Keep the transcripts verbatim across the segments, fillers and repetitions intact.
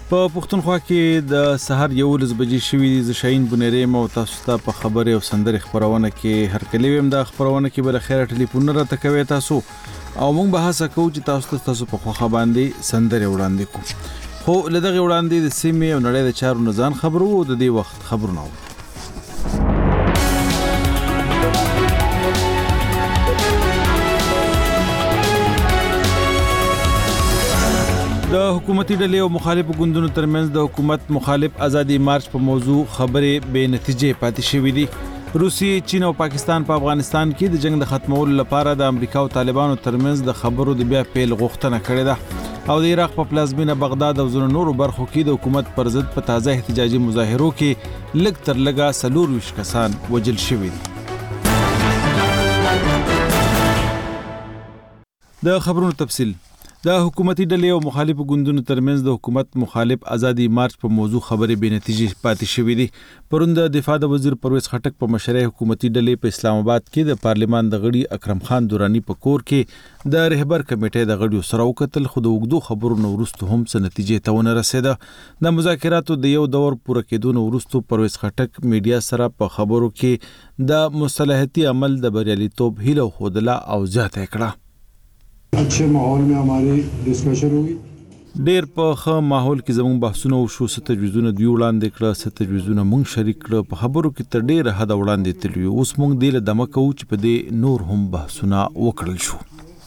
په پښتونخوا کې د سحر یولس بجې شوې د شاهین بنيري مو تاسو ته په خبري او سندري خبرونه کې هر کلی ويم د خبرونه کې بل خیره ټلیفون را تکوي تاسو او موږ به هڅه کوو چې تاسو تاسو په خوخه باندې سندري وړاندې کوو خو لدغه وړاندې د سیمې او نړۍ د چارو نزان خبرو د دې وخت خبرونه د حکومتي ډلې او مخالف ګوندونو ترمنځ د حکومت مخالف ازادي مارچ په موضوع خبرې به نتیجې پاتې شوې دي. روسیې، چین او پاکستان په افغانستان کې د جنگ د ختمولو لپاره د امریکا او طالبانو ترمنځ د خبرو د بیا پیل غوښتنه کړې ده او د عراق په پلازمینه بغداد او ځینو نورو برخو کې د حکومت پر ضد په تازه احتجاجي مظاهرو کې لږ تر لږه څلور ویشت کسان وژل شوي دي. د خبرونو تفصیل. د حکومتي ډلې او مخالف ګوندونو ترمنځ د حکومت مخالف ازادي مارچ په موضوع خبرې به نتیجې پاتې شوې دي. پرون د دفاع د وزیر پرویز خټک په مشرۍ حکومتي ډلې په اسلام آباد کې د پارلیمان د غړي اکرم خان دورانی په کور کې د رهبر کمیټې د غړیو سره وکتل خو د وګړو خبرونو ورستو هم څه نتیجې ته ونه رسیده. د مذاکراتو د یو دور پوره کېدون ورستو پرویز خټک میډیا سره په خبرو کې د مصالحتي عمل د بریالیتوب هیله خودله او زیاته کړه. اچھے ماحول میں ہماری ڈسکشن ہوئی. ډیر په ښه ماحول کې زموږ بحثونه وشو، ست تجویزونه دی وړاندې کړه، ست تجویزونه مونږ شریک کړه. په خبرو کې تر ډیره حد وړاندې تللی اوس مونږ دی له دمه کوو چې په دې نور هم بحثونه وکړل شو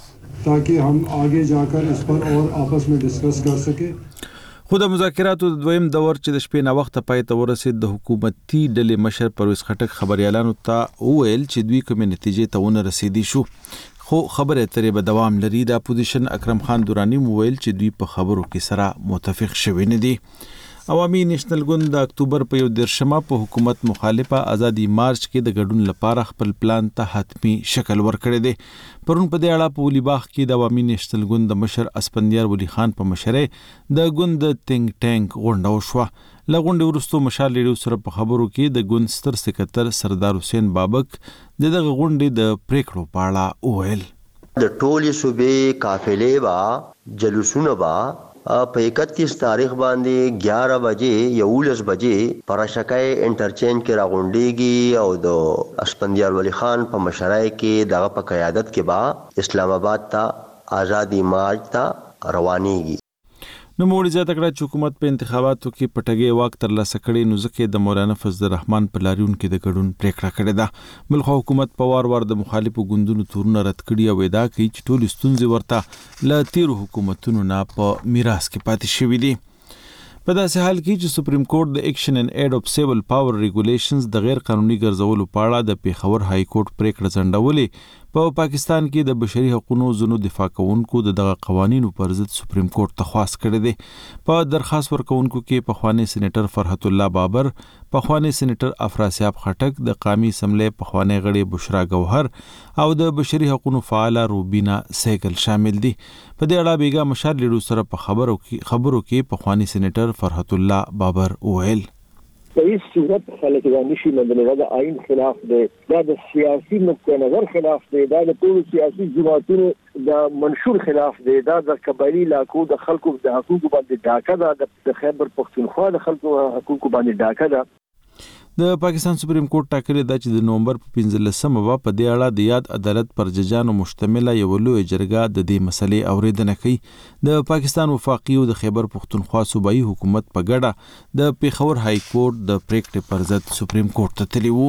تاکہ ہم آگے جا کر اس پر اور آپس میں ڈسکس کر سکے. خو د مذاکراتو د دویم دور چې د شپې نه وخت پای ته ورسید د حکومتي ډلې مشر پرویز خټک خبريالانو ته وویل چې دوی کومې نتیجې ته ونه رسیدي شو خو خبره ترې به دوام لري. د اپوزیشن اکرم خان دورانی مویل چې دوی په خبرو کې سره متفق شوي نه دي. عوامي نېشنل ګوند د اکتوبر په یو دیرشمه په حکومت مخالفه ازادي مارچ کې د ګډون لپاره خپل پلان ته حتمی شکل ورکړی دی. پرون په دې اړه په ولی باغ کې د عوامي نېشنل ګوند د مشر اسپندیار ولی خان په مشرۍ د ګوند د تینک ټانک غونډه وشوه. له غونډې وروسته مشال لیډو سره په خبرو کې د ګوند ستر سکرټر سردار حسین بابک د دغه غونډې د پریکړو په اړه وویل. د ټولې صوبې قافلې با جلوسونه با په اکتیس تاریخ باندې گیارہ بجې یولس بجې پراشکای انټرچینج کې راغونډيږي او د اسپندیار ولی خان په مشرۍ کې دغه په قیادت کې با اسلام آباد ته آزادی مارچ ته روانيږي. نو موږ زیاته کړه چې حکومت په انتخاباتو کې پټګي واک ترلاسه کړي نو ځکه د مولانا فضل الرحمن په لاریون کې د ګډون پریکړه کړې ده. بلخو حکومت په وار وار د مخالفو ګوندونو تورونه رد کړي او ادعا کوي چې ټول ستونزې ورته له تیرو حکومتونو نه په میراث کې پاتې شوې دي. په داسې حال کې چې سپریم کورټ د ایکشن ان ایډ اف سیول پاور ریګولیشنز د غیر قانوني ګرځولو په اړه د پیښور های کورټ پریکړه ځنډولې. په پاکستان کې د بشري حقوقو زونو دفاع کوونکو د دغه قوانینو پر ضد سپریم کورټ تخواست کړی دی. په درخواست ورکونکو کې پخوانی سېنیټر فرحت الله بابر، پخوانی سېنیټر افراسیاب خټک، د قومي اسمبلی پخوانی غړي بشرا گوهر او د بشري حقوقو فعال روبینا سیګل شامل دي. په دې اړه بیګا مشال لیډو سره په خبرو کې خبرو کې پخوانی سېنیټر فرحت الله بابر وویل په هیڅ صورت خلک دا نشي منلی، دا آئین خلاف دی، دا د سیاسي نقطه نظر خلاف دی، دا د ټولو سیاسي جماعتونو د منشور خلاف دی، دا د قبایلي علاقو د خلکو د حقوقو باندې ډاکه ده، د خیبر پښتونخوا د خلکو حقوقو باندې ډاکه ده. د پاکستان سپریم کورټ ټاکلې ده چې د نومبر په پنځلسمه به په دې اړه د یاد عدالت پر ججانو مشتمله یو لوی جرګه د دې مسلې اوریدنه کوي. د پاکستان وفاقي او د خیبر پښتونخوا صوبایي حکومت په ګډه د پیښور های کورټ د پریکړې پر ضد سپریم کورټ ته تللی وو.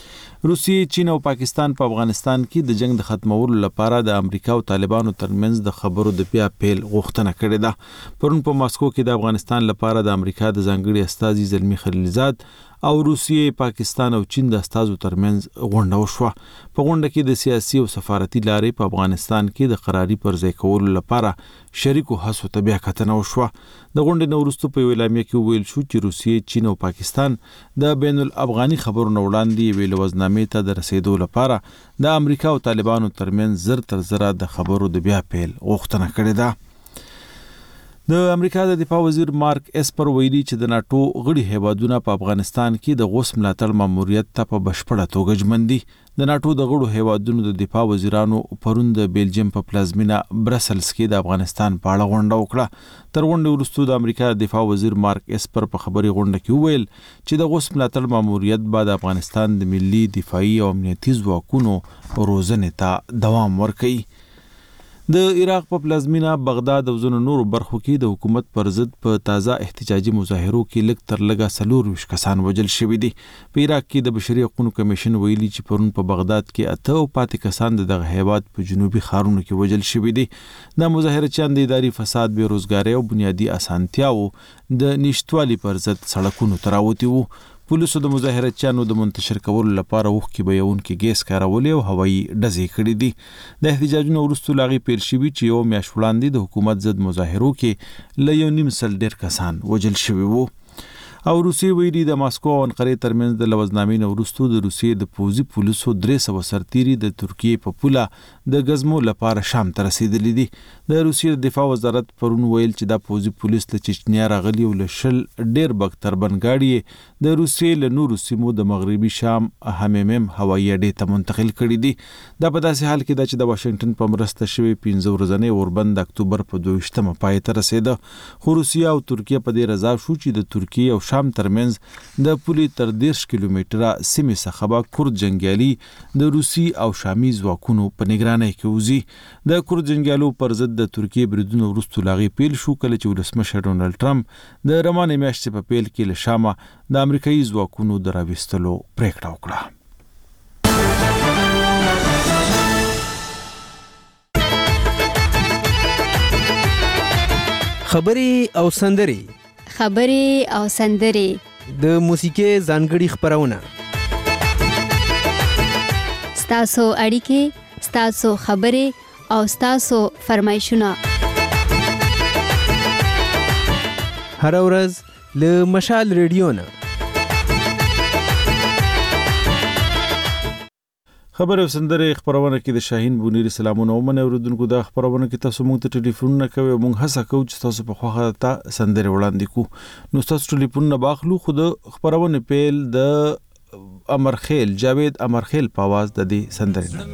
روسیې، چین او پاکستان په افغانستان کې د جنگ د ختمولو لپاره د امریکا او طالبانو ترمنځ د خبرو د بیا پیل غوښتنه کړې ده. پرون په ماسکو کې د افغانستان لپاره د امریکا د ځانګړي استازي زلمی خلیلزاد او روسیې، پاکستان او چین د استازو ترمنځ غونډه وشوه. په غونډه کې د سیاسي او سفارتي لارې په افغانستان کې د قراري پر ځای کولو لپاره شریکو هڅو ته بیا کتنه وشوه. د غونډې نه وروسته په یو اعلامیه کې وویل شو چې روسیې، چین او پاکستان د بین الافغاني خبرونو وړاندې یوې لوزنامې ته د رسیدو لپاره د امریکا او طالبانو ترمنځ زر تر زره د خبرو د بیا پیل غوښتنه کړې ده. د امریکا د دفاع وزیر مارک اسپر ویلي چې د ناتو غړي هیوادونه په افغانستان کې د غوث ملاتړ ماموریت ته په بشپړه توګه ژمن دي. د ناتو د غړو هیوادونو د دفاع وزیرانو پرون د بیلجیم په پلازمینه برسلز کې د افغانستان په اړه غونډه وکړه. تر غونډې وروسته د امریکا د دفاع وزیر مارک اسپر په خبري غونډه کې وویل چې د غوث ملاتړ ماموریت بعد افغانستان د ملي دفاعي او امنیتي ځواکونو روزنې ته دوام ورکوي. د عراق په پلازمینه بغداد او ځینو نورو برخو کې د حکومت پر ضد په تازه احتجاجي مظاهرو کې لږ تر لږه څلور ویشت کسان وژل شوي دي. په عراق کې د بشري حقوقو کمیشن ویلي چې پرون په بغداد کې اته او پاتې کسان د دغه هیواد په جنوبي ښارونو کې وژل شوي دي. د مظاهرچیان د اداري فساد، بېروزګارۍ او بنیادي اسانتیاو د نشټوالي پر ضد سړکونو ته راوتي وو. پولیسو د مظاهرچیانو د منتشر کولو لپاره اوښکې بهیونکي ګیس کارولې او هوایي ډزې کړې دي. د احتجاجونو وروسته له هغې پیل شوي چې یو میاشت وړاندې د حکومت ضد مظاهرو کې له یو نیم سل ډېر کسان وژل شوي وو. او روسیې ویلي د ماسکو او انقرې ترمنځ د لوزنامې نه وروسته د روسیې د پوځي پولیسو درې سوه سرتیري د ترکیې په پوله د ګزمو لپاره شام ته رسېدلي دي. د روسیې د دفاع وزارت پرون ویل چې دا پوځي پولیس له چچنیا راغلي او له شل ډېر بکتربن ګاډي د روسیې له نورو سیمو د مغربي شام هممم هوایي اډې ته منتقل کړي دي. دا په داسې حال کې ده چې د واشنګټن په مرسته شوی پنځه ورځنی اوربند د اکتوبر په دوه ویشتمه پای ته رسېده. خو روسیه او ترکیه په دې رضا شو چې د ترکیې او شام ترمنځ د پولې تر دېرش کیلومتره سیمې څخه به کورد جنګیالي د روسي او شامي ځواکونو په نگرانۍ کې وځي. د کورد جنګیالو پر ضد د ترکیې بریدونو وروسته له هغې پیل شو کله چې ولسمشر ډونالډ ټرمپ د رمانې میاشتې په پیل کې له شامه د امریکایي ځواکونو د راویستلو پریکړه وکړه. خبرې او سندرې خبرې او سندرې د موسیقۍ ځانګړي خپرونه ستاسو اړیکې، ستاسو خبرې او ستاسو فرمایشونه هر ورځ له مشال ریډیو نه. خبر او سندرې خبرونه کې د شاهین بونیری سلامونه ومنه اوریدونکو. د خبرونه کې تاسو موږ ته ټلیفون نه کوي، موږ هڅه کوو چې تاسو په خوخه ته سندرې وړاندې کو. نو تاسو ټلیفون نه باخلو. خو د خبرونه پیل د امرخیل جاوید امرخیل په आवाज د دې سندرې نه.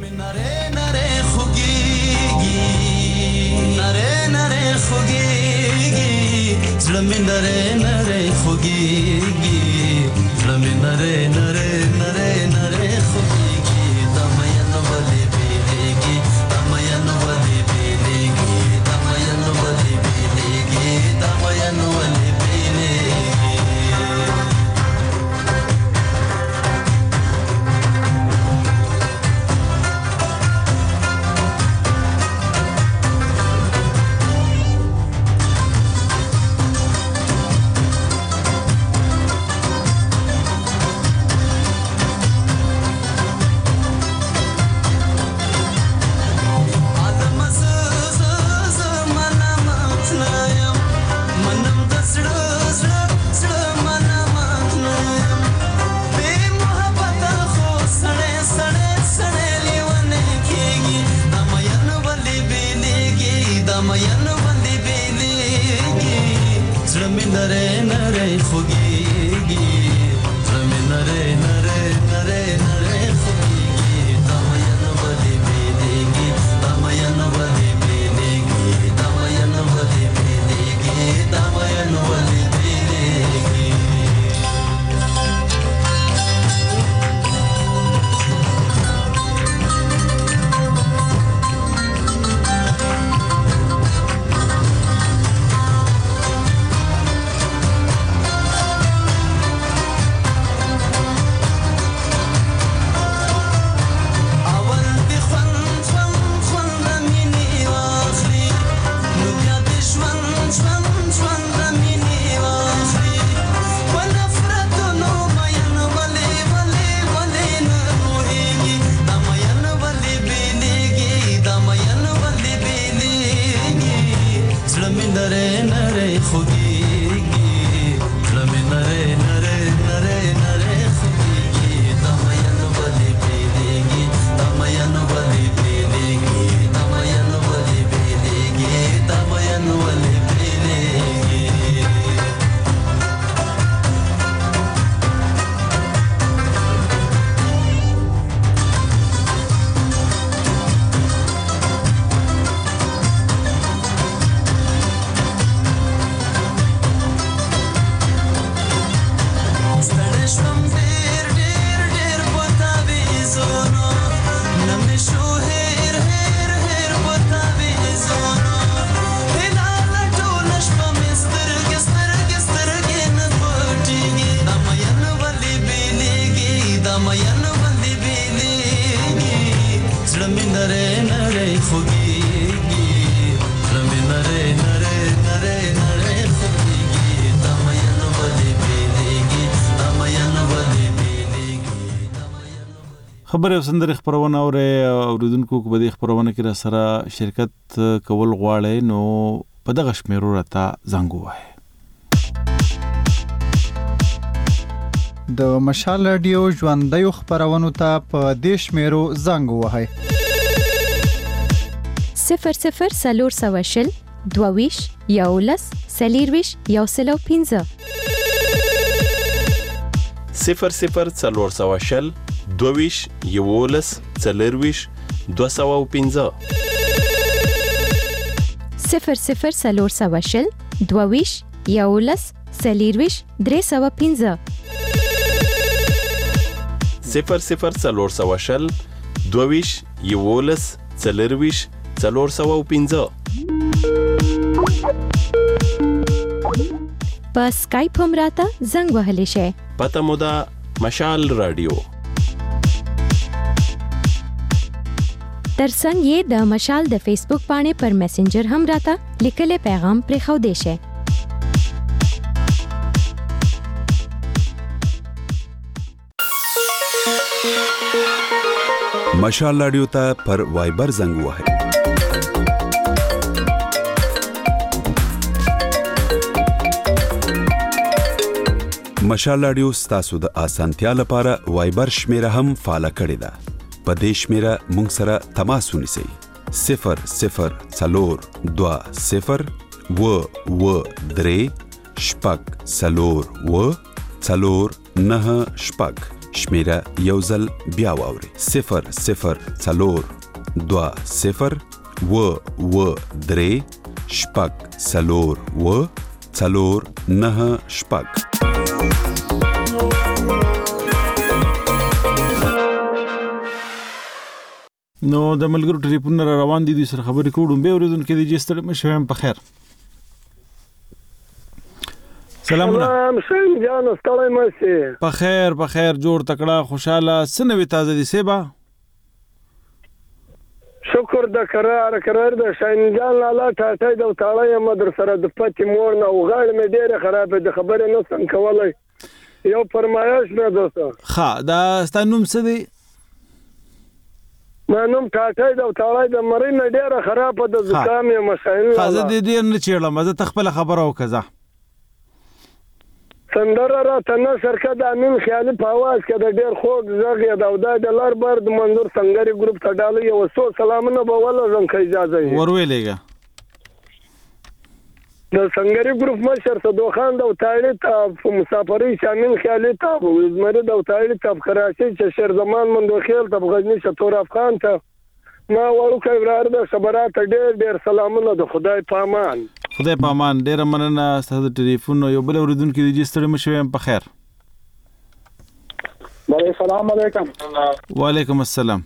خبرې او سندرې خبرونه اورئ اوریدونکو کو به د خبرونه کې را سره شرکت کول غواړي نو په دغه شمیرو راته زنګ ووهئ. د مشال رادیو ژوندیو خبرونو ته په دې شمیرو زنګ ووهئ. صفر صفر څلور سوه شل دوه ویشت یولس څلېرویشت یو سل او پنځه صفر صفر څلور سوه شل دوه ویشت یولس څلېرویشت دوه سوه او پنځه صفر صفر څلور سوه شل دوه ویشت یولس څلېرویشت درې سوه پنځه صفر صفر څلور سوه شل دوه ویشت یولس څلېرویشت څلور سوه او پنځه په سکایپ هم راته زنګ وهلی شئ. پته مو ده مشال رادیو. ترڅنګ یې د مشال د فیسبوک باندې پر میسنجر هم راته لیکلي پیغام پرېښودی شئ. مشال رادیو ته پر وایبر زنګ ووهئ. مشال رادیو ستاسو د اسانتیا لپاره وایبر شمیره هم فعال کړې ده. په دې شمیره مونږ سره تماس ونیسئ. صفر صفر څلور دوه صفر اوه اوه درې شپږ څلور اوه څلور نهه شپږ. شمیره یو ځل بیا واورئ. صفر صفر څلور دوه صفر اوه اوه درې شپږ څلور اوه څلور نهه شپږ. نو د ملګرو ټلیفون را روان دي د سره خبرې کوم به اوریدونکو د جستر مشوم په خیر. سلامونه. سلام شین جان ستړی مې په خیر په خیر جوړ تکړه خوشاله سنوي تازه دي سیبا. شکر د قرار قرار د شین جان لاله ټاټای د تاړې مدر سره د پتی مور نه وغاړ مې ډېره خراب د خبرې نه څنګه کولای یو فرمایش نه دوسته. ها دا ستانوم څه دی؟ مانوم ټاټای د تاړې د مری نه ډېره خراب د زکام یې مسائل نه. خازه دې دې نه چیرله مزه تخپل خبره وکړه. سندره را تنه شرکت د امین خیالي په आवाज کې د ډېر خوږ زغ یا د اودای د لار بر د منظور سنگری ګروپ ته ډالې یو څو سلامونه به ولا زنګ اجازه یې ورولېګا د سنگری ګروپ مشر صدو خان د تایړې ته مسافرۍ شامل خیالي ته زمره د تایړې ته کراچي چې شهر زمان مندو خیل ته غزنی شتور افغان ته ما ورو کبرار د خبرات ډېر ډېر سلامونه د خدای پامان. خدای پامان ډېر مننه ستاسو ټلیفون یو بل اوریدونکو د جستر مشوم په خیر. السلام علیکم. وعلیکم السلام.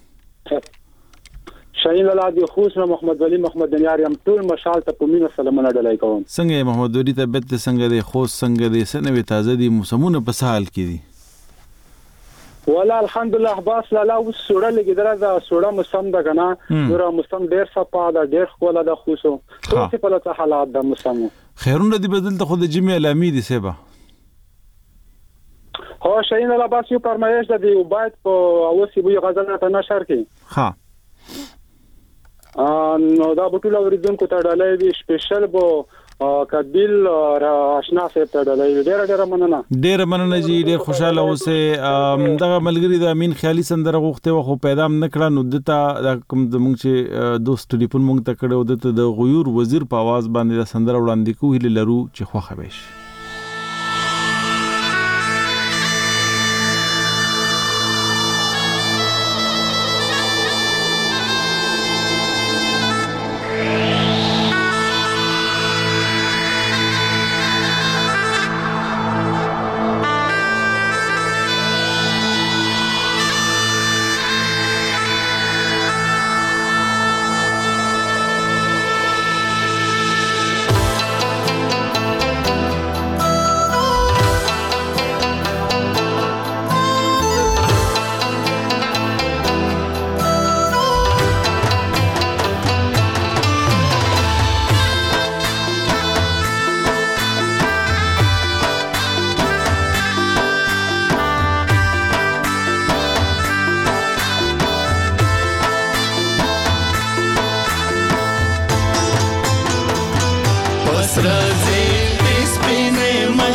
شاهین ولادي خوشنا محمد ولی محمد دنیار یم ټول مشال ته پومینه سلامونه ډلای کوم. څنګه محمد ولی طبيعت څنګه دی خو څنګه دی سنوي تازه دي موسمونه په سال کې دي؟ ولا الحمدلله باس لاله و سوړه لګیدره دا سوړه موسم ده کنه ډیر موسم ډیر صفا ده ډیر خوله ده خوشو څه په لته حالات ده موسم خیرونه دی بدل ته خود جمعه علامي دي سبا هو شاین لا باس یو فرمایش ده دی باید په اوسې بو غزل ته نشر کی ها نو دا بوټول اوریدونکو ته ډالۍ دی سپیشل بو کابل را آشنا سره ته ډالۍ ډیر ډیر مننه ډیر مننه جی ډیر خوشاله اوسه دغه ملګری د امین خیالي سندره غوښته خو پیدا نه کړه نو دته کوم د مونږ چې دوست ټلیفون مونږ ته کړو دته د غیور وزیر په आवाज باندې د سندره وړاندې کوه لرو چې خوخه بش.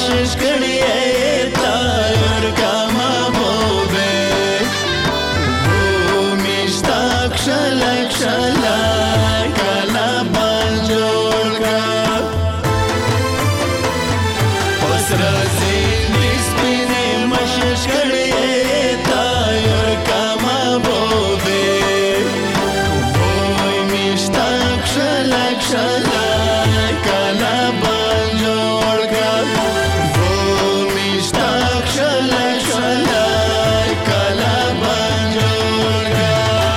مشش کړی تا ور کا محبوبه و مشتاق شلک شلک کلا بال جوړ کا پسرا زندگی سپینه مشش کړی تا ور کا محبوبه و مشتاق شلک شلک کلا بال جوړ کا و مشتاق شلک شلک کلا بال جوړ کا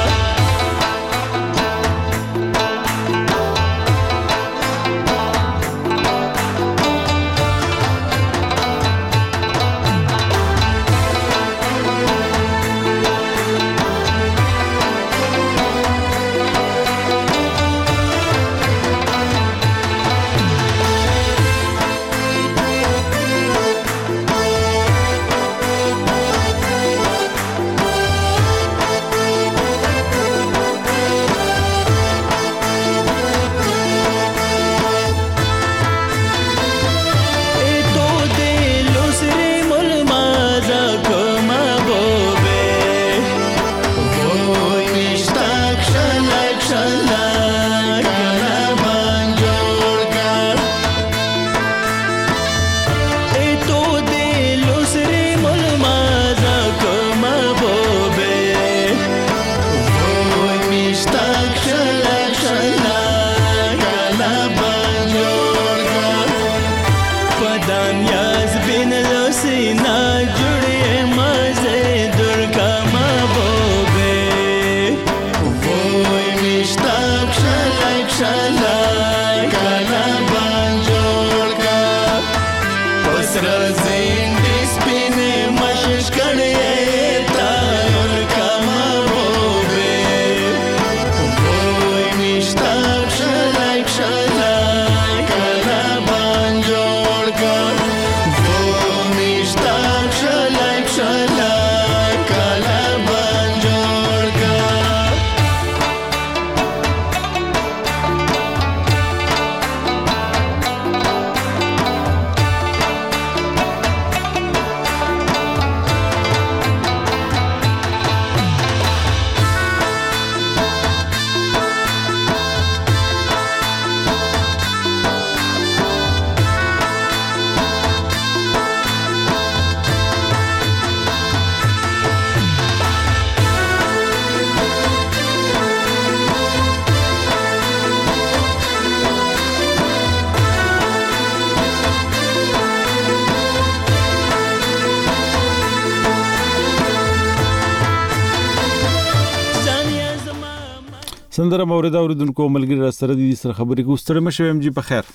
سندره مورد اوریدونکو ملګری را سره دي سره خبرې کو ستړي مشه ام جی په خیر.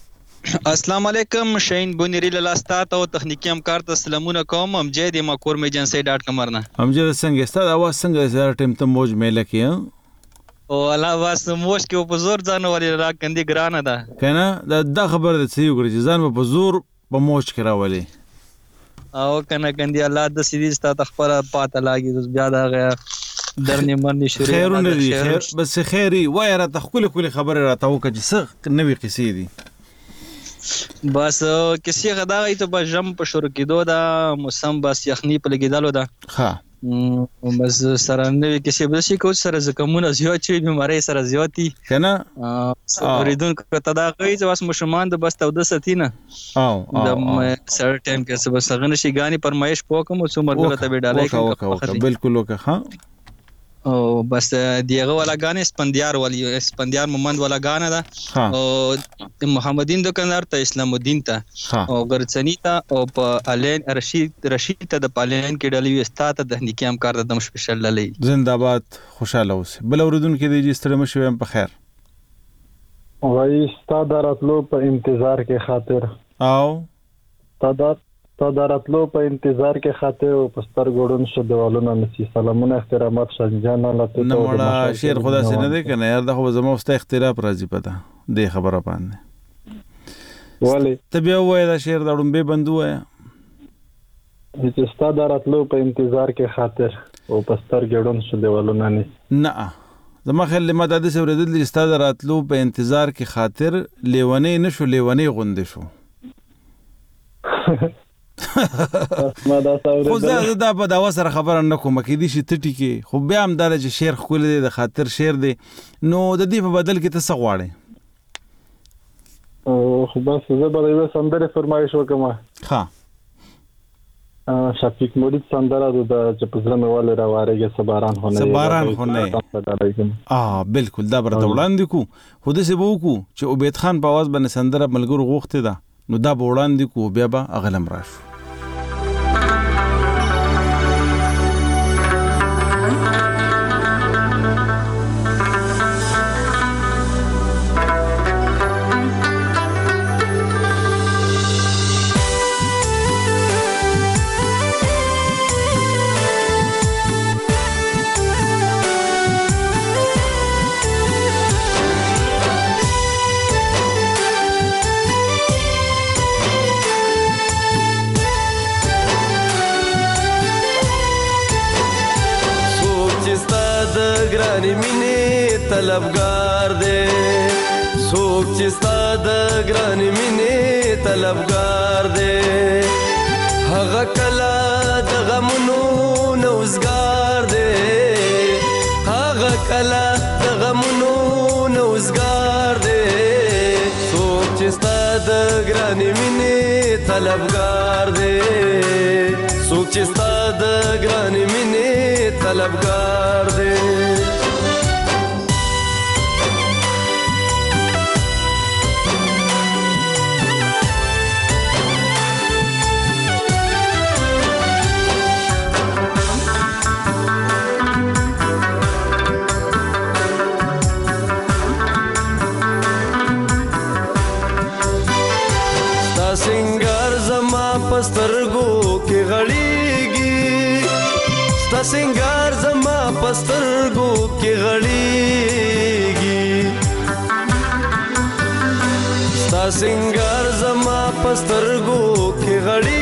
السلام علیکم شاین بونری لاستا ته تخنیکی همکار ته سلامونه کوم امجد ما کور ایجنسی ډاټ کام ورنه امجد څنګه ستاسو اواز څنګه زړه ټیم ته موج میله کی او الله واس موج کې په زور ځان ولې را کندي ګرانه ده کنه دا د خبر د سی وګړي ځان په زور په موج کې راولي او کنه کندي الله د سیدی ستاسو خبره پاته لاګي بیا دا غیا درنی منی شروع خیرونه دي خیر بس خیری وای را تخکل کلی خبر را تاو کج څه نوې قصې دي بس کسی غداغی ته به جم په شروع کېدو دا موسم بس یخنی په لګیدلو دا ها بس سره نوې کسی به شي کو سره زکمونه زیات شي بیماری سره زیاتی کنه اوریدون کته دا کوي چې بس مشمان د بس تو د ستینه او د سر ټایم کې بس غنه شي غانی پرمایش پوکم او څومره ته به ډالای بالکل وکه ها او بس دیغه والا غانه سپندیار والی سپندیار محمد والا غانه دا او محمدین دکاندار ته اسلام الدین ته او غرڅنی ته او په الین رشید رشید ته د پالین کې ډلې استاد د هنیکی همکار د دم سپیشل للی زنده‌باد خوشاله اوسه بل اوردون کې دی ستړي مشوم په خیر وای استاد راتلو په انتظار کې خاطر او استاد استاد راتلو په انتظار کې خاطر او پستر ګورون شو دیوالونه نسی سلامونه احترامات شنجان الله ته نو مړه شیر خدا سي نه دی کنه یار دغه زمو است اختلاف راځي پته دی خبره باندې ولی ته بیا وای دا شیر دړم به بندو وای چې استاد راتلو په انتظار کې خاطر او پستر ګورون شو دیوالونه نسی نه زما خل ما د دې سره د استاد راتلو په انتظار کې خاطر لیونی نشو لیونی غوندې شو ما دا سره خو زه دا په دا سره خبره نه کوم کې دي چې تټی کې خو بیا هم دا چې شعر خپل دی د خاطر شعر دی نو د دې په بدل کې ته څه غواړې؟ او خو بس زه به یو سندره فرمایش وکم. ها شفیق مرید سندره د چپزله مواله راوارېږي سباران هونه سباران هونه اه بالکل دا برته وړاندې کو خو د څه بو کو چې عبید خان په आवाज باندې سندره ملګرو غوښته ده نو دا وړاندې کو بیا به اغلم راشو. طلبگار دے سوک چستا د گران مینه طلبگار دے هغه کلا د غمونو نوزگار دے هغه کلا د غمونو نوزگار دے سوک چستا د گران مینه طلبگار دے سوک چستا د گران مینه طلبگار دے. پسترګو کې غړېږي ستا سنگار زما پسترګو کې غړېږي ستا سنگار زما پسترګو کې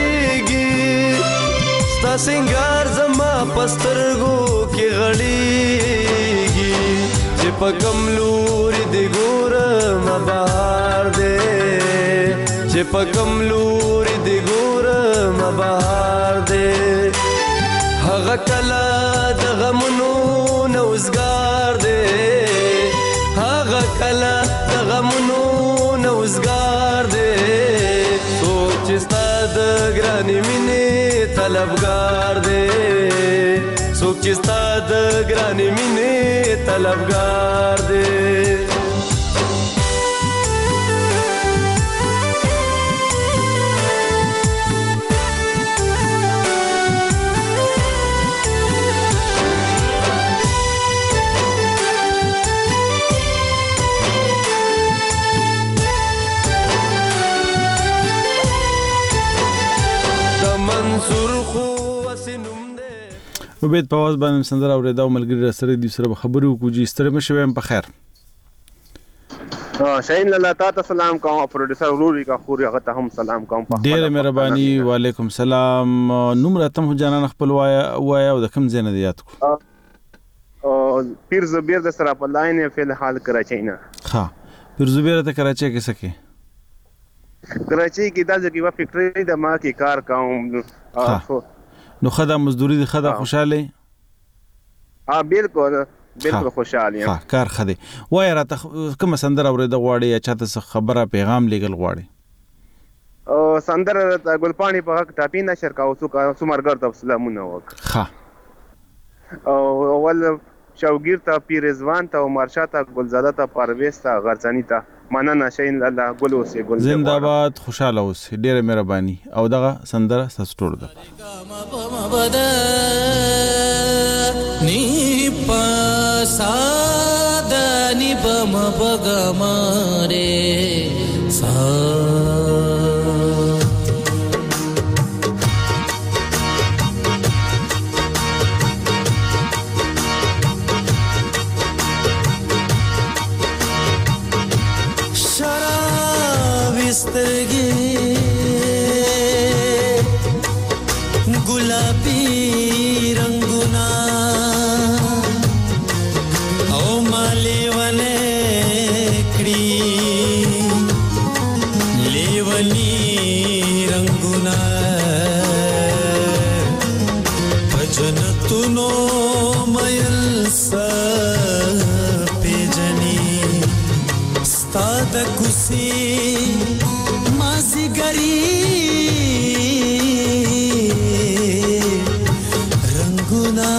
غړېږي ستا سنگار زما پسترګو کې غړېږي چې په کوم لوري دې ګورم بهار دې چې په کوم لوري دې ګورم بهار دې هغه کلا د غمونو نوزګار دې هغه کلا د غمونو نوزګار دې څوک چې ستا د ګرانې مینې طلبګار دې څوک چې ستا د ګرانې مینې طلبګار دې. عبید په आवाज باندې سندره اورېدا او ملګری را سره دي سره خبرې وکړو چې ستړي مشه ویم په خیر. ها شاهین الله تعالی سلام کوم پروډوسر وروري کا خوري هغه ته هم سلام کوم. ډېر مهرباني وعلیکم سلام. نوم راتم جانان خپل وایا وایا او د کوم ځای نه دی یاد کو؟ او پیر زبیر د سره په لاین په الحال کراچۍ نه. ها پیر زبیر ته کراچۍ کې سکے کراچۍ کې دا ځکه وا فیکټری د ما کې کار کوم نو خدا مزدوری دی خدا خوشاله؟ ها بالکل بالکل خوشاله یم. ها کار خدي وای راته کوم سندره اورېده غواړي یا چاته خبره پیغام لګل غواړي؟ او سندره د ګلپانی په حق ټاپی نشر کاو څو سمرګر ته سلامونه وک. ها او اول شوګیر ته پیر رضوان ته عمر شاه ته ګلزاده ته پرویز ته غرڅنی ته مننه شاهین الله ګل اوسه ګل زنده‌باد خوشاله اوسه ډېر مهرباني او دغه سندره ستاسو ده. نی پساد نی بم بغمره سا गुलाबी रंगुना ओ मालेवने कड़ी लेवनी रंगुना وختونو مېل س پیجنې ستا د کوڅې مازیګري رنګونه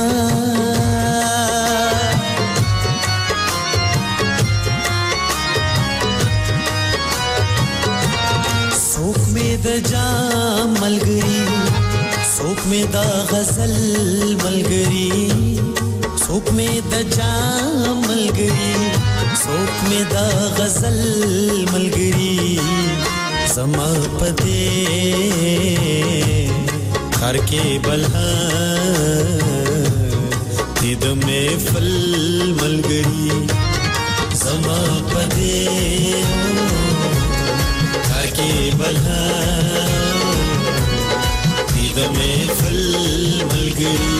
څوک مې د جام ملګري څوک مې د غزل ملګري څوک مې د جام ملګري څوک مې د غزل ملګري زما پدې خر کې بلها دې د محفل ملګري زما پدې خر کې بلها دې د محفل ملګري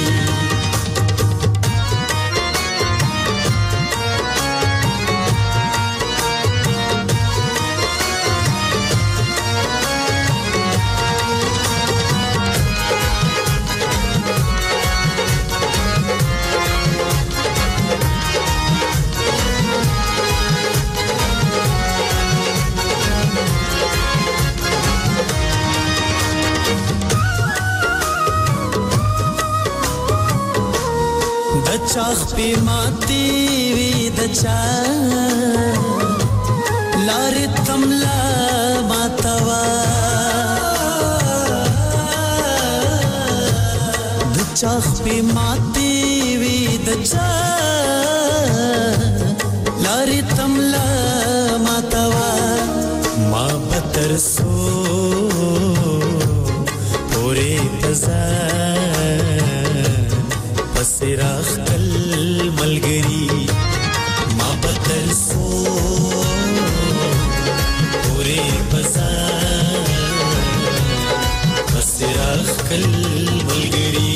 چاخ پی ماتی وی د چا لار تملا ماتوا د چاخ پی ماتی وی د چا لار تملا ماتوا ما بتر سو پوری تزا پسراخ کل ملګری ما بدل سو پوره بازار پسراخ کل ملګری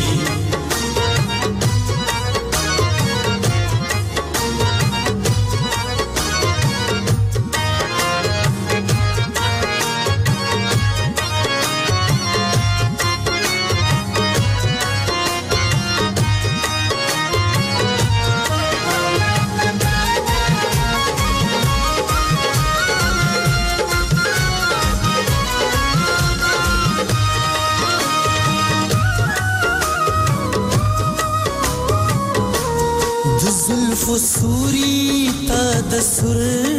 فسوری تا د سر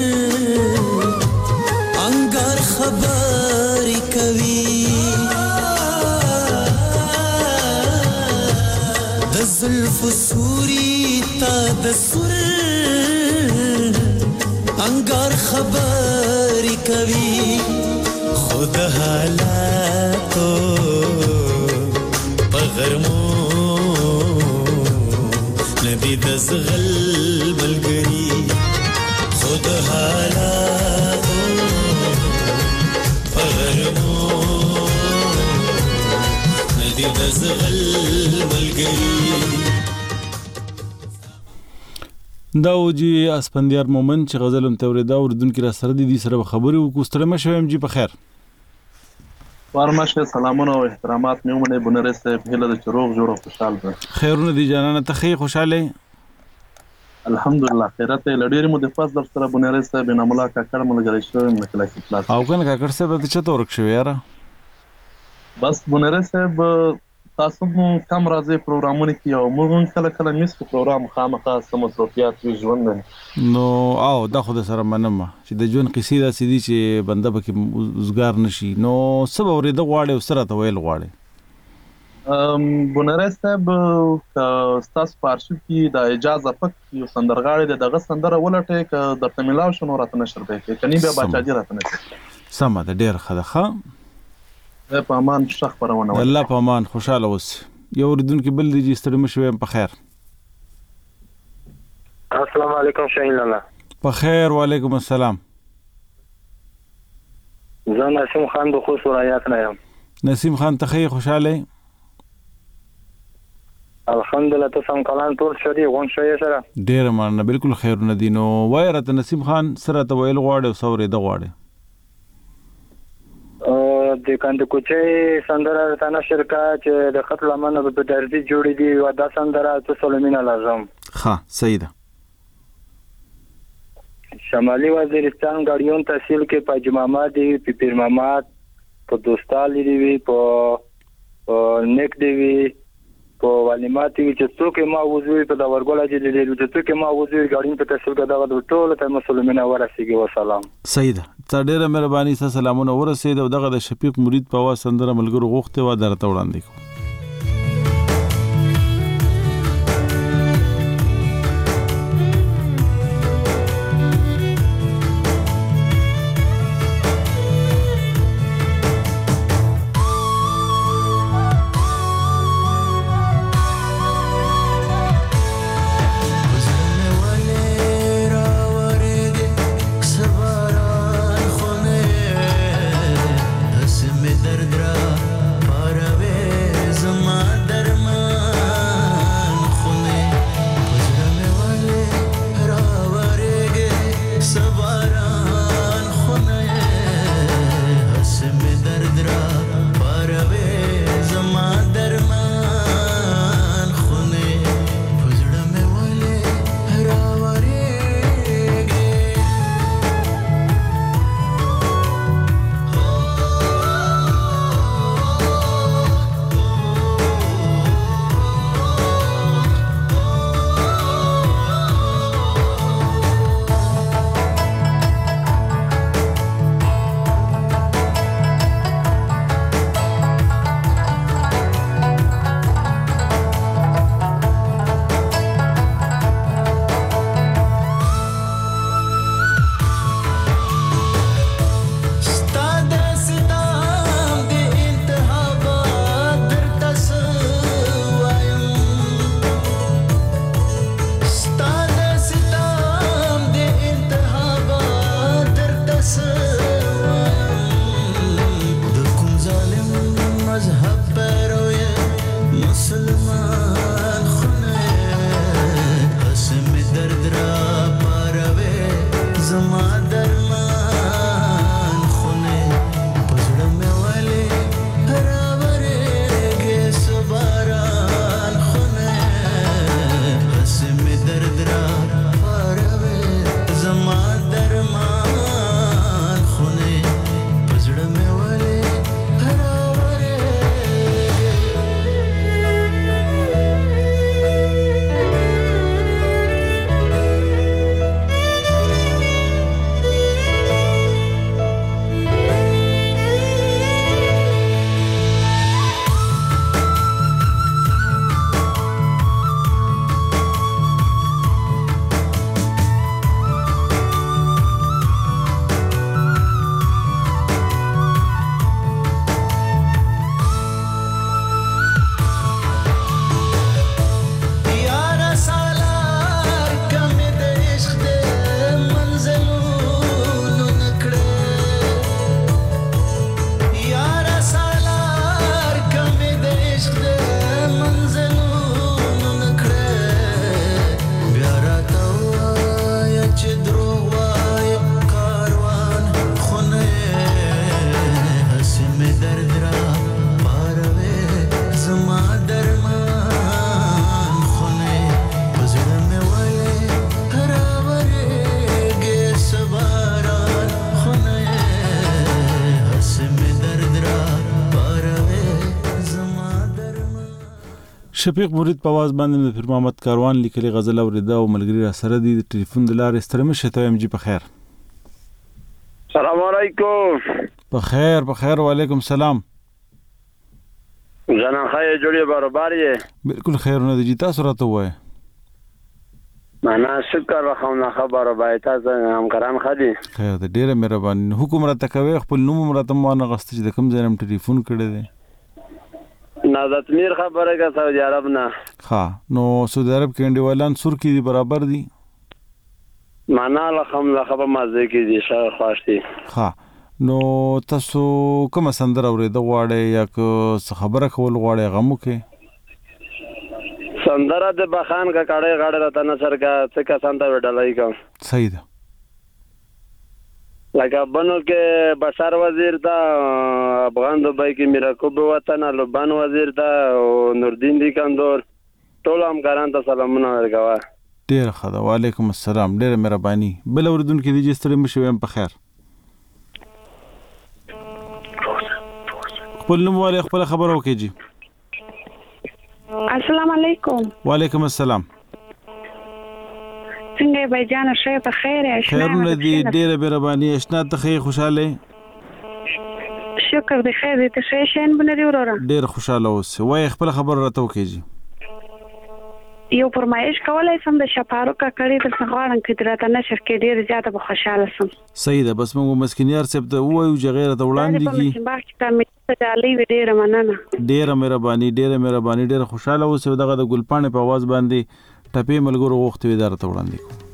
انګار خبر کوي د زلف سوری تا د سر انګار خبر کوي خود حالاتو پغرمو ندی د زغل ملګری خود حالاتو پغرمو ندی د زغل ملګری دا وجي اسپندیار مومن چې غزلم توریدا اوردونکو را سره دي سره خبري وکړو ستړي شوم جی په خیر ورمشه سلامونه او احترامات مې ومنه بنرس ته په هله د چروغ جوړو خوشاله ده خیرونه دي جانانه ته خې خوشاله الحمدلله خیرته لډېری مو د فاز در سره بنرس ته بنا ملاقات کړم ملګری شو مې کلاس کلاس او کنه کا کړ څه به چته ورک شو یاره بس بنرس به تاسو مو کم راځي پروګرامونه کې او موږ کله کله میس په پروګرام خامخا سم مصروفیات وي ژوند نو او دا خو د سره منم چې د ژوند قصې دا سدي چې بنده پکې وزګار نشي نو سبا ورې د غواړي او سره ته ویل غواړي ام بنرس به تاسو پارشو کې د اجازه پک یو سندرغاړي دغه سندره ولټه ک درته ملاو شنو راته نشر به کې کني به بچاجي راته نشر سم ده ډیر خدخه په امان شخ پرونه الله په امان خوشاله اوس یو ردون کې بل دي ستړي مشوي په خیر السلام علیکم شاهین الله په خیر وعلیکم السلام زه نسیم خان د خو سورایات نه یم نسیم خان ته خیر خوشاله الحمدلله ته سم کلام ټول شری غون شوی سره ډیر مانه بالکل خیر نه دي نو وایره ته نسیم خان سره ته ویل غواړي او سورې د غواړي د کاند کوچې سندره تنه شرکا چې د خط لمنه په دردي جوړې دي او دا سندره ته سلمینا لازم ها صحیح ده. شمالي وزیرستان غاډیون تحصیل کې پاجماما دی په پیرمامات په دوستالي دی په نیک دی په والیماتي چې څوک ما وزوي په دا ورګولا چې د دې څوک ما وزوي غاډیون په تحصیل کې دا ټول ته مسلمانانه ورسیږي وسلام. صحیح ده. تا ډیره مهرباني سره سلامونه ورسید او دغه د شفیق مرید په وا سندره ملګرو غوښته و درته وړاندې کوم. شفیق مرید په आवाज باندې د پیر محمد کاروان لیکلي غزل اوریدا او ملګری را سره دی د ټلیفون د لارې سترمه شته ام جی په خیر. السلام علیکم. په خیر په خیر وعلیکم السلام. جنان خیر جوړی برابر یې؟ بالکل خیر نه دی تاسو راته وای. معنا شکر راخونه خبره بای تاسو همکاران خدي. خیر د ډیره مهرباني حکم را تکوي خپل نوم مرته مو نه غست چې د کوم ځای نم ټلیفون کړی دی. نازت میر خبره کا سعودي عرب نه. ها نو سعودي عرب کې انډیوالان سور کې دي برابر دي. معنا لخم لخبه مازه کې دي شاو خواشتي. ها نو تاسو کوم سندر اورېده غواړي یا که خبره کول غواړي غمو کې سندره د بخان کا کړه غاړه راته نه سر کا څه کا سند وډلای کا. صحیح ده. لکه بنو کې بشار وزیر دا افغان دوبای کې میراکوب وطن لبنان وزیر دا او نوردین دیکاندور ټول همکاران ته سلامونه ورکوه. ډیر ښه ده. وعلیکم السلام. ډیره مهرباني. بل اوریدونکي دي چې ستړي مشي ویم په خیر. خپل نوم والے خپل خبر وکړئ جی. السلام علیکم. وعلیکم السلام. څنګه به جان شه په خیر یې؟ خیرونه دي ډیره مهرباني. اشنا ته خې خوشاله؟ شکر دې خیر دې ته شه شین بنري وروره. ډیر خوشاله اوس. وای خپل خبر راته وکړئ جی. یو فرمایش کولای سم د شپارو کا کړی د سغوارن کې درته نشر کې ډیر زیاته به خوشاله سم. صحیح ده. بس موږ مسکینیار صاحب ته وایو چې غیره ته وړاندې کی. په باغ کې ته تعالی ډیر مننه. ډیر مهرباني ډیر مهرباني ډیر خوشاله اوسه. دغه د ګلپانې په आवाज باندې ټپې ملګرو غوښتي وي درته وړاندې کو.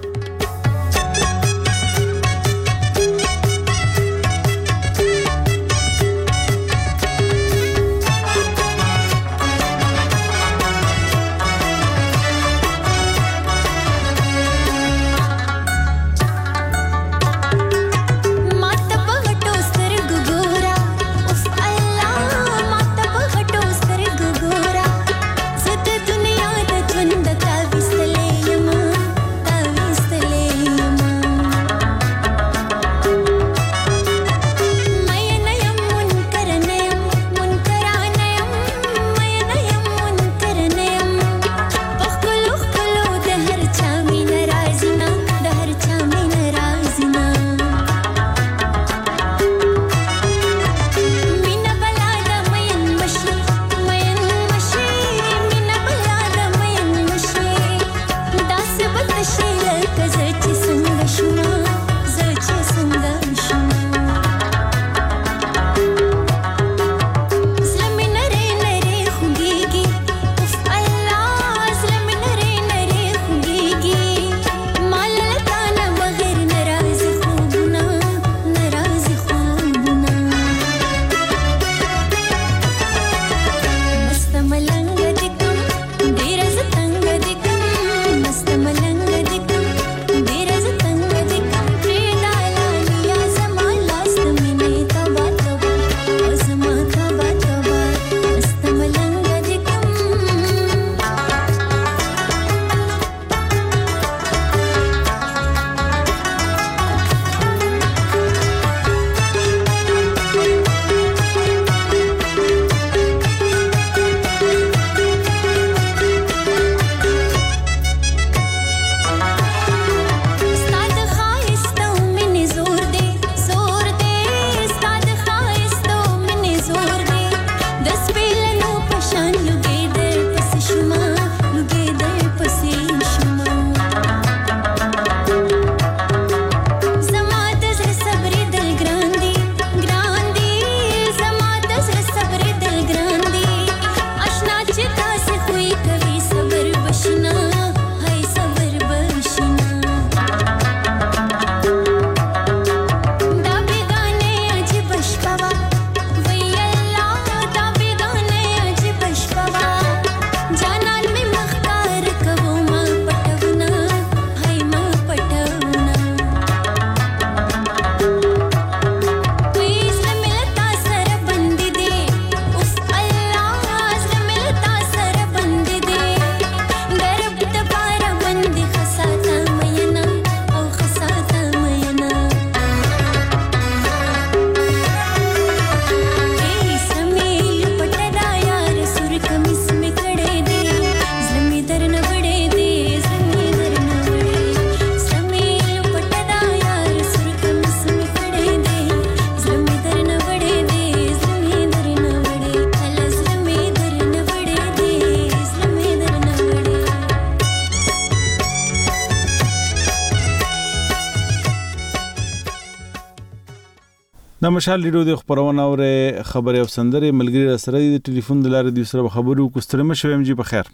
د مشال ریډیو د خبرونه او خبري او سندري ملګری سره د ټلیفون د لارې د سره خبرو کوستره مشوم جی په خیر.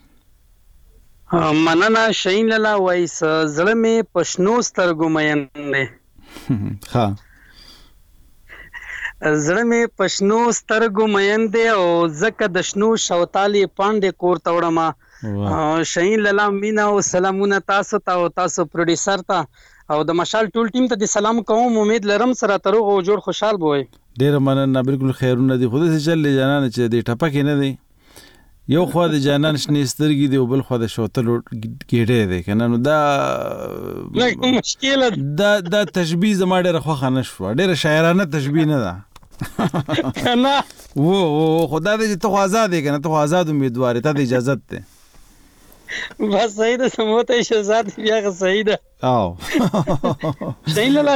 مننه شین لاله وایس زړه می پښنو سترګو مین نه. ها زړه می پښنو سترګو مین دی او زکه د شنو شوتالي پاندې کور توړم. شین لاله مینا او سلامونه تاسو ته او تاسو پروډوسر ته او د مشال ټول ټیم ته د سلام کوم. امید لرم سره تروغ او جوړ خوشحال بوي. ډیر مننه. بالکل خیرونه دي. خو دې چل جانان چې د ټپک نه دی، یو خو د جانان شنې سترګې دی او بل خو د شوتلو ګېډې دی کنه. نو دا مشکله دا دا تشبیه زما ډېره خوښه نه شوه. ډېره شاعرانه تشبیه نه ده کنه. و و خدا دې چې ته خو آزاد یې کنه، ته خو آزاد امیدوار یې، ته د اجازت دی. بس صحیح ده. سموته شهزاد بیا خو صحیح ده. او شاین لاله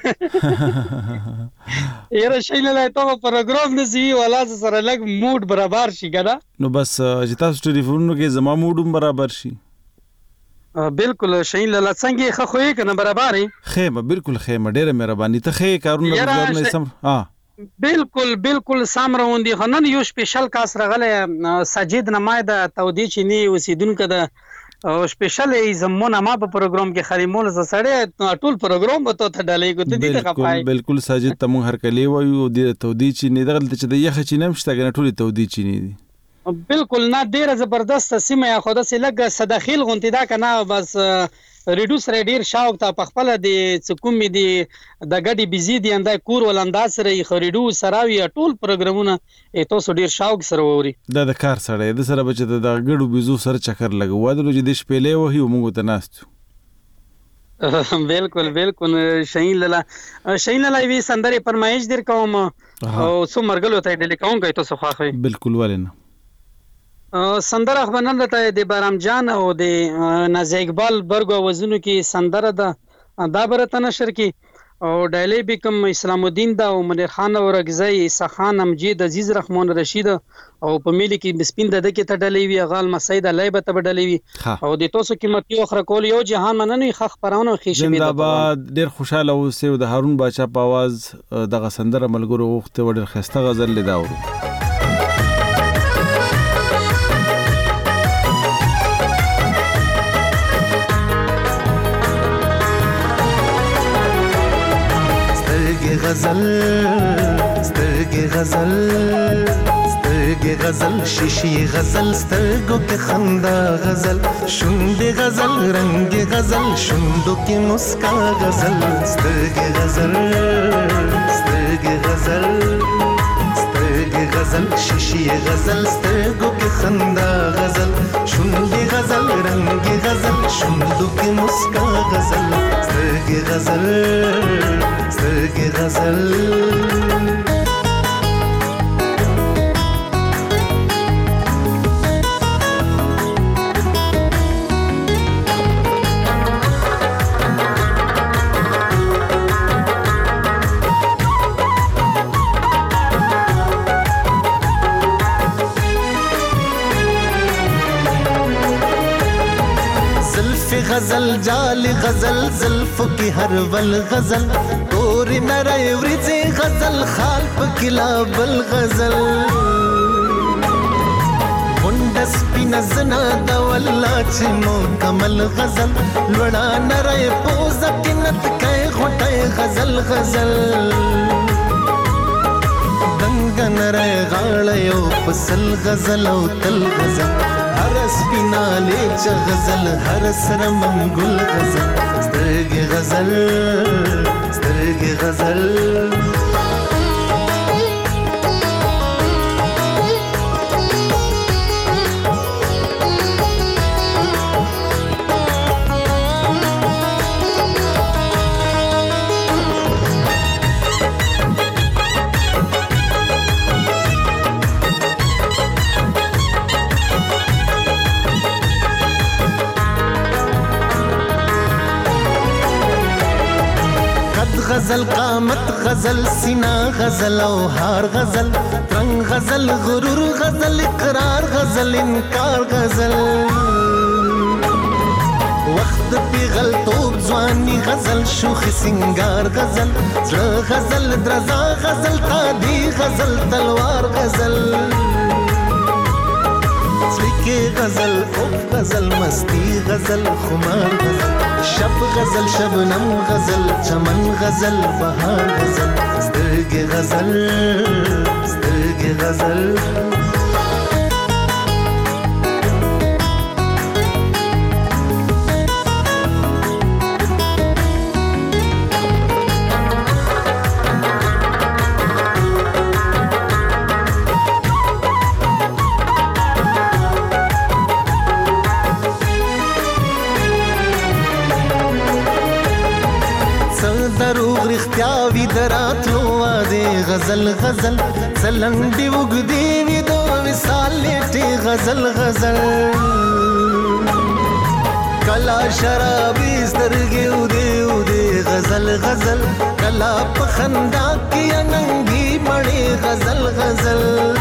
یاره شاین لاله ته پروګرام نسی ولا سره لګ موډ برابر شي کنه. نو بس چې تاسو ټلیفونونو کې زما موډ برابر شي. بالکل شاین لاله څنګه خو خو کنه برابر خیمه. بالکل خیمه. ډیره مهرباني. ته خې کارونه ګورنه سم. ها بالکل بالکل سام روندي. خنن یو سپیشل کاس رغله سجید نمایده تودی چینی وسیدونکو د او سپیشل زمونه ما په پروګرام کې خریمول ز سړی ټول پروګرام به ته ډالې کو ته دې خپای. بالکل ساجد ته مونږ هر کلی وایو د تودی چینی دغه چې د یخ چینم شته کنه ټول تودی چینی دي. بالکل نه ډیره زبردست سیمه یا خود سه لګ صداخیل غونتی دا کنه. بس ریډوس ریډیر شاوک ته پخپل د څکوم دي د غډي بيزي دي انده کور ولنداز سره خریدو سراوي ټول پروګرامونه تاسو ډیر شاوک سره ووري. دا د کار سره د سره بچ د غډو بيزو سره چکر لګو ودلو چې د شپېلې وهي موږ ته ناستو. بالکل بالکل شاین لاله شاین لاله وی سندره فرمایش در کوم او سو مرګلو ته ډیل کوم کوي تاسو خاخوي. بالکل ولنه سندره خو نن ته د بارام جان او د نازي اقبال برګو وزنو کې سندره ده دا برته نشر کې او ډایلی بیکم اسلام الدین دا او منیر خان او رغزی سخان امجید عزیز رحمان رشید او په ملي کې بسپین د کې ته ډلې وی غال مسید لایبه ته ډلې وی او د توسو قیمتي اخر کول یو جهان مننه خخ پرانو خېشه بي. زنده‌باد. ډیر خوشاله اوسه د هارون باچا په आवाज دغه سندره ملګرو وخت وړ خسته غزل لیداورو. غزل سترګې غزل سترګې غزل شیشې غزل سترګو کې خندا غزل شونډې غزل رنگ غزل شونډو کې مسکا غزل سترګې غزل سترګې غزل سترګې غزل شیشې غزل سترګو کې خندا غزل شونډې غزل رنگ غزل شونډو کې مسکا غزل سترګې غزل سترګې غزل. غزل جال غزل زلف کی هر ول غزل تور نری ورځي غزل خال پکلا بل غزل وندس پینزنا د ولا چې مکمل غزل لړا نری پوز کینت کای غټه غزل غزل دنګ نری غاړ یو پسل غزل او تل غزل هر سپیناله چ غزل هر سره منګل غزل سترګې غزل سترګې غزل. غزل قامت غزل سینا غزل او هار غزل رنگ غزل غرور غزل اقرار غزل انکار غزل وخت پیغل توب ځواني غزل شوخ سنگار غزل زړه غزل درزا غزل تادي غزل تلوار غزل سلیکه غزل اوف غزل مستی غزل خمار غزل شب غزل شبنم غزل چمن غزل بهار غزل سترګې غزل سترګې غزل. دراتلو واده غزل غزل سلنډي وګدي وی دو وصال لټي غزل غزل کلا شرابي سترګې ودې ودې غزل غزل کلا پخندا کې اننګي مړې غزل غزل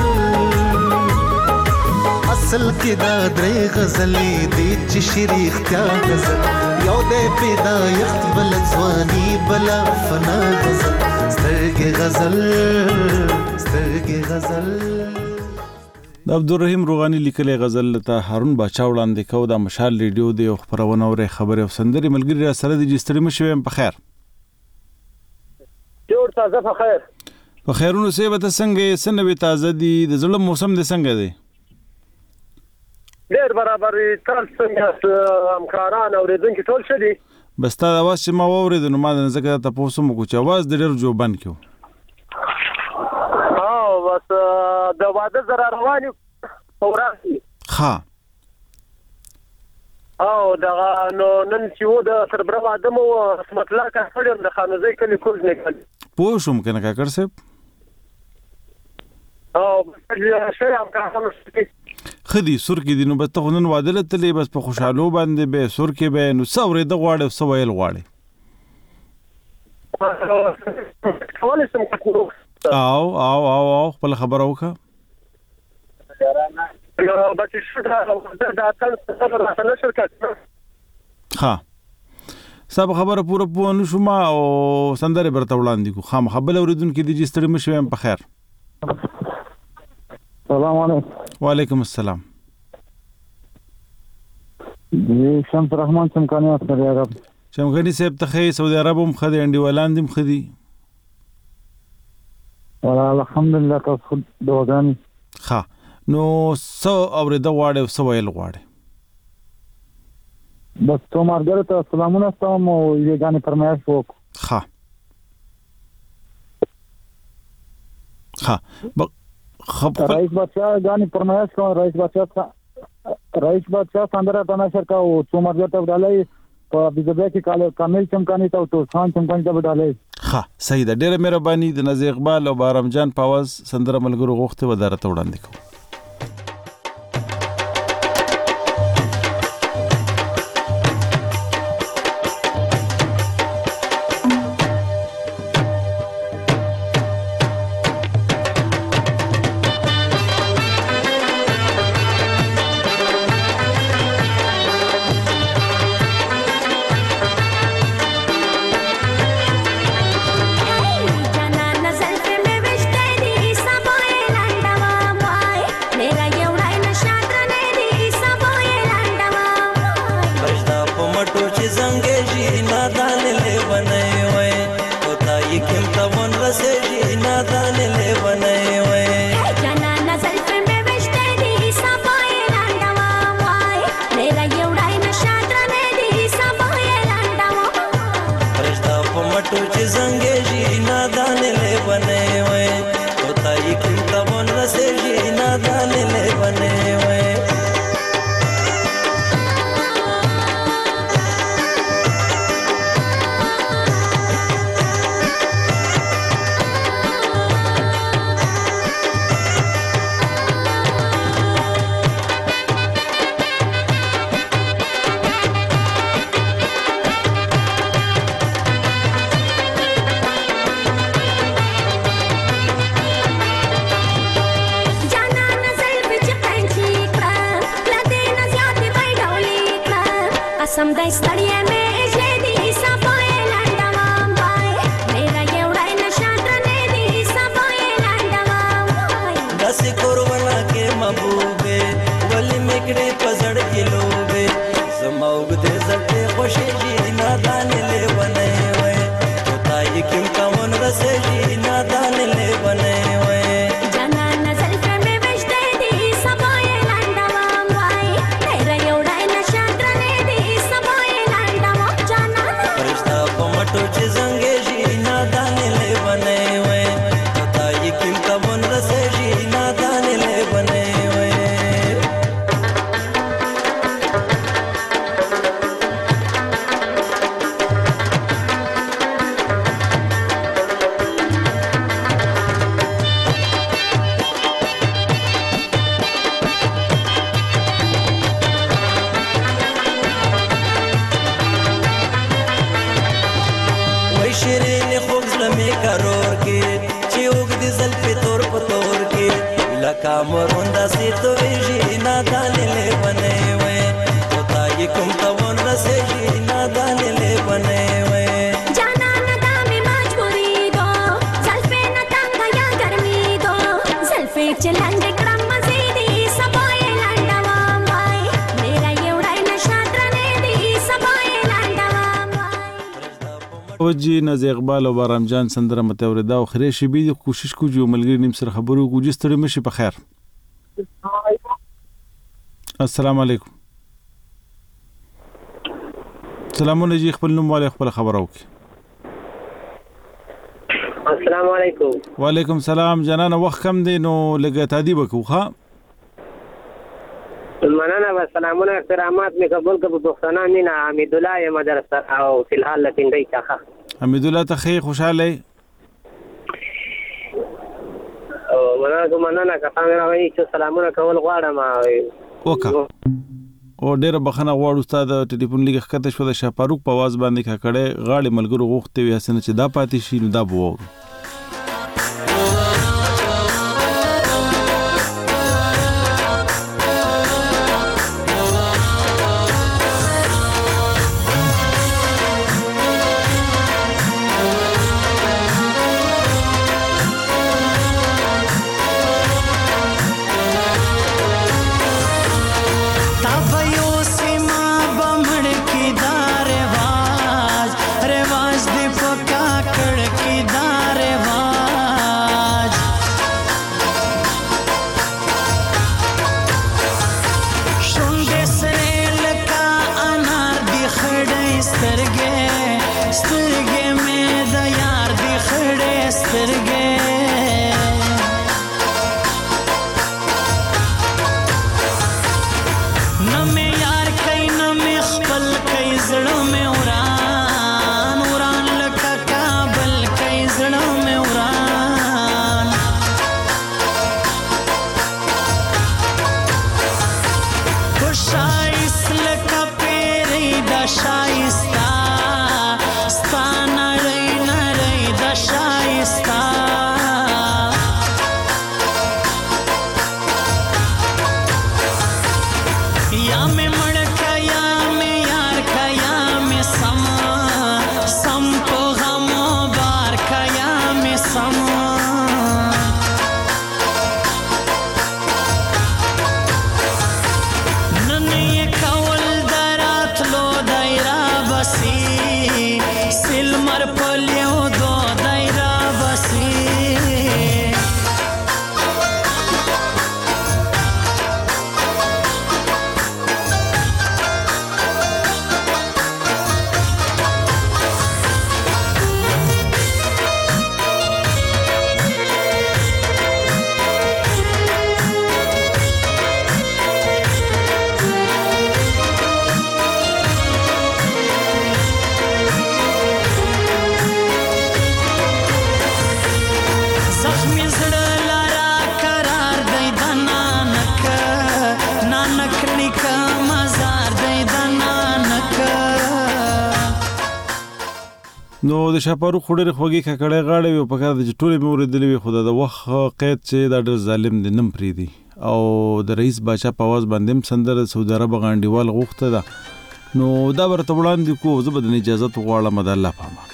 اصل کې دا درې غزلې دي چې شریخ تیا غزل یو دې پیدا یخت بل ځواني بلا فنا غزل سترګې غزل سترګې غزل د عبدالرحیم روغانی لیکلې غزل ته هارون باچا وړاندې کو د مشال ریډیو دی او خبرونه اوري خبرې او سندري ملګری را سره د جستړي مشوم په خیر جوړ تازه په خیر په خیرونو سه به څنګه سنوي تازه دي د ظلم موسم د څنګه دی ډېر برابر تل څنګه همکاران اوریدونکي ټول شه دي بس تا اواز چې ما واورید نو ما د ځکه تاسو مو کو چې اواز د ډېر جوبن کیو او بس د واده زره رواني اوراسي ها او دا نو نن چې و د سربره واده مو اسمت الله کا خړم د خانوزي کلی کوز نه کړ پوه شوم کنه کا کړ سه او بس شي هم کا خانوزي خدي سر کې دینو بس ته نن واده لته بس په خوشاله باندې به سر کې به نو څورې د غواړي څو ویل غواړي ولې سم کوو او او او او خپل خبره وکړه نو بچی شو دا دا تل څه راځنه شرکت ها سب خبره پوره پوه نشم او سندره برته وړاندې کو خام خبل اوریدونکو د جستړي مشوم په خیر السلام علیکم وعلیکم السلام دی شمس رحمان چمکانی سعودي عرب چمکانی صاحب ته سعودي عرب هم خدي انډي ولاندم خدي ولا الحمدلله تاسو دوغان ها نو سو اورید غواړي سو ویل غواړي بس تو مارګر ته سلامونه ستوم او یې غانې فرمایش وک ها ها ب خب رئیس بادشاہ غانې فرمایش کوم رئیس بادشاہ رئیس بادشاہ سندره تناشر کا او تو مارګر ته ډالای په بيزبه کې کامل چمکانی ته تو خان چمکانی ته ډالای ها صحیح ده ډیره مهرباني د نازي اقبال او بارم جان پاواز سندره ملګرو غوښته ودارته وړاندې کو कामरुंदा से तो जी ना दाले ले बने हुए होता ये कुम तवन रसे जी ना दाले ले बने हुए जाना न दामी मजबूरी दो सल्फे न तंग या गर्मी दो सल्फे चलंदे क्रम मजीदी सबाए लंडवा माय मेरा ये उड़ाई न शात्रने दी सबाए लंडवा माय وجی ناز اقبال او بارام جان سندره متوردا او خری شي بي کوشش کوجو ملګری نیم سره خبرو کوجی ستړي مشي په خیر السلام علیکم سلامونه جی خپل نوم والے خپل خبر او کی السلام علیکم وعلیکم السلام جنانه وخت کم دی نو لګه تادیب کو ها مننه و سلامونه احترامات می قبول کړو دوستانه مینا حمید الله مدرسه او فی الحال لټینډی څخه حمید الله ته خیر خوشاله او مننه مننه که تاسو راوي چې سلامونه کول غواړم وکا او ډیره بخنه غواړم استاد ټلیفون لګه کته شو د شپاروک په आवाज باندې کا کړه غاړي ملګرو غوښته وي حسن چې دا پاتې شي نو دا بو نو د شپارو خوري خوږی ککړې غاړې و په کار د ټولې مورې دلې وي خدای د وخت قید چې دا ډېر ظالم دي نم پری دي او د رئیس باچا په आवाज باندې سندره سعودي عرب غانډیوال غوښته ده نو دا ورته وړاندې کو زه به د اجازه غواړم د الله پامه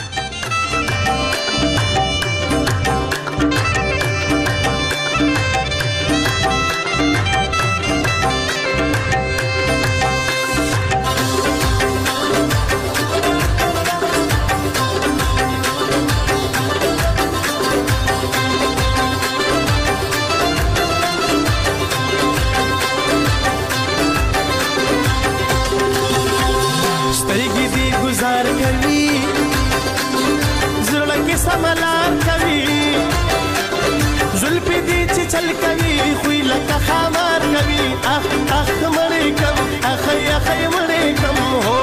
سملار کوي زلفي دي چې چل کوي خو لکه خمار کوي اخ اخ مړې کم اخ اخ مړې کم هو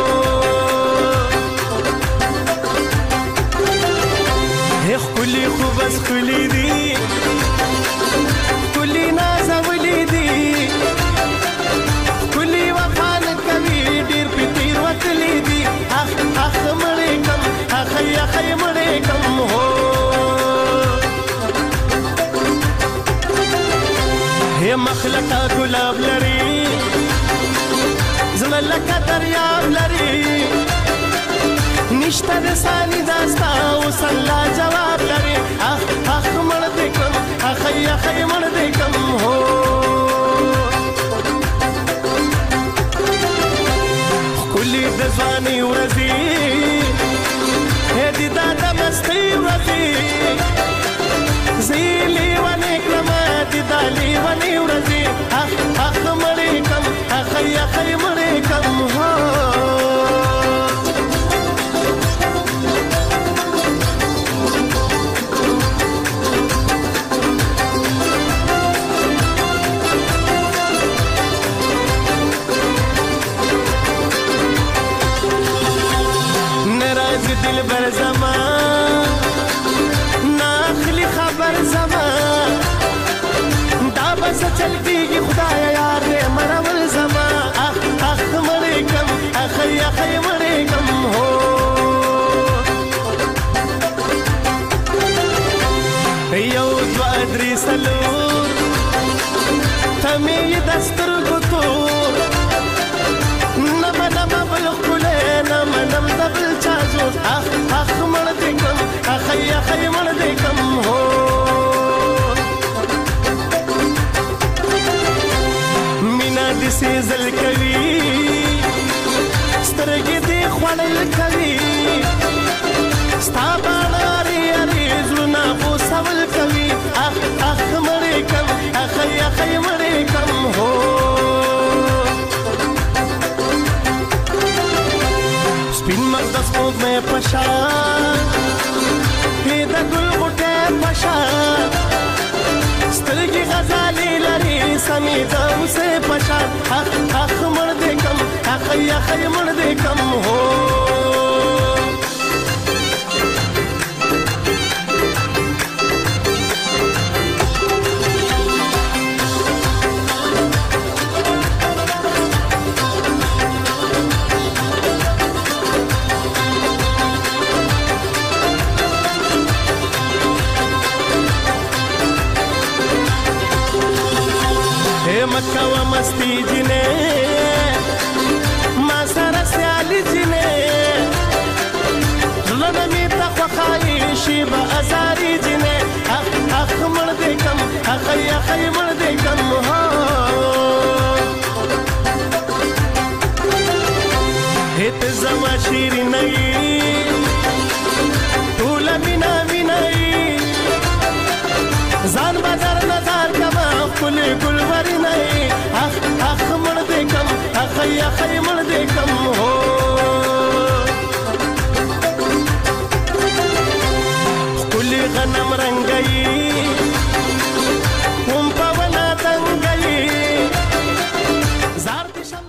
هي خولي خو بس خولي دي خولي ناز ولي دي خولي وفان کوي ډیر پتیر وتلي دي اخ اخ مړې کم اخ اخ مړې کم هو سانی داستا اوس الله جواب لري اخ اخ مړ دې کم اخی اخی مړ دې کم هو کلی د ځواني ورځي هدي دا د مستی ورځي زیلی ونی کلم دي دالی ونی ورځي اخ اخ مړ کم اخی اخی مړ کم هو دل بر زمان ناخلی خبر زمان دا بس چل کیږي خدایا یار دې مرول زمان اخ اخ مړې کم اخی اخی مړې کم هو یو دوا درې سلور تمې دستر ګتور نم نم بل خله نم نم دبل چازو اخ اخ مړ دې کم اخی اخی مړ دې کم هو مینا دې سیزل کوي سترګې دې خوړل کوي ستا باندې اړې زونه خو سوال کوي اخ اخ مړ کم اخی اخی مړ کم هو سپین مقدس مود میں پشان پیدا گل غٹے پشان سترگی غزالی لری سمیدہ اسے پشان اخ اخ مرد کم اخی اخی مرد کم ہو مکہ و مستی جنے ما سر سیالی جنے رنمی تخوخائی شیب ازاری جنے اخ اخ مر دے کم اخی اخی مر دے کم ہو ہت زما شیری نئی